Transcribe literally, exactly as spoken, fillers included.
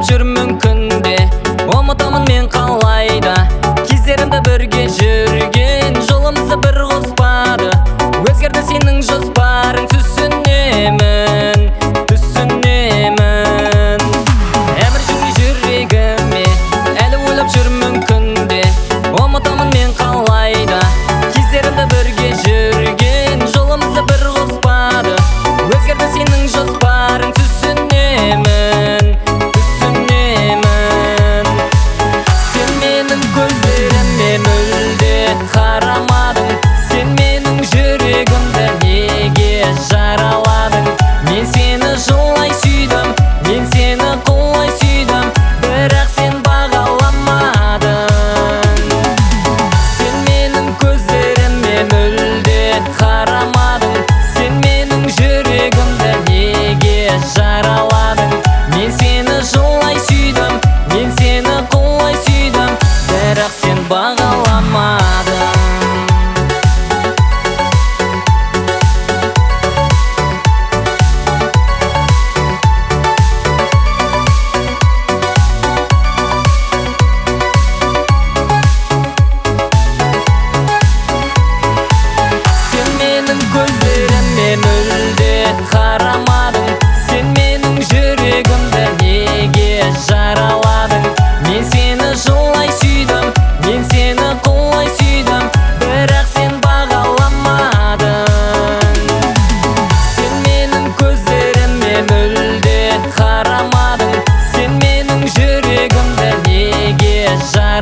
жүрмін күнде, ұмытамын мен қалайда. Кездерімді бірге жүрген, жолымызды бір қоспады. Өзгерді сенің жоспарың, түсінемін, түсінемін. Әмір жүрмей жүрегіме, әлі ойлап жүрмін күнде, ұмытамын мен қалайда. Кездерімді бірге жүрген, жолымызды бір қоспады. Өзгерді сенің жоспарың, түсінемін, түсінемін. Сен менің көздеріме мүлде қарамадың, сен менің жүрегімді неге жараладың? Мен сені жылай сүйдім, мен сені құлай сүйдім, бірақ сен бағаламадың. Сен менің көздеріме мүлде қарамадың, сен менің жүрегімді неге жараладың? Мен сені жылай сүйдім, мен сені құлай сүйдім, бірақ сен бағаламадың. Сен менің көздеріме мүлде қарамадың, сен менің жүрегімді неге жараладың? Мен сені жылай сүйдім, мен сені құлай сүйдім, бірақ сен бағаламадың. Сен менің көздеріме мүлде қарамадың, сен менің жүрегімді неге жараладың?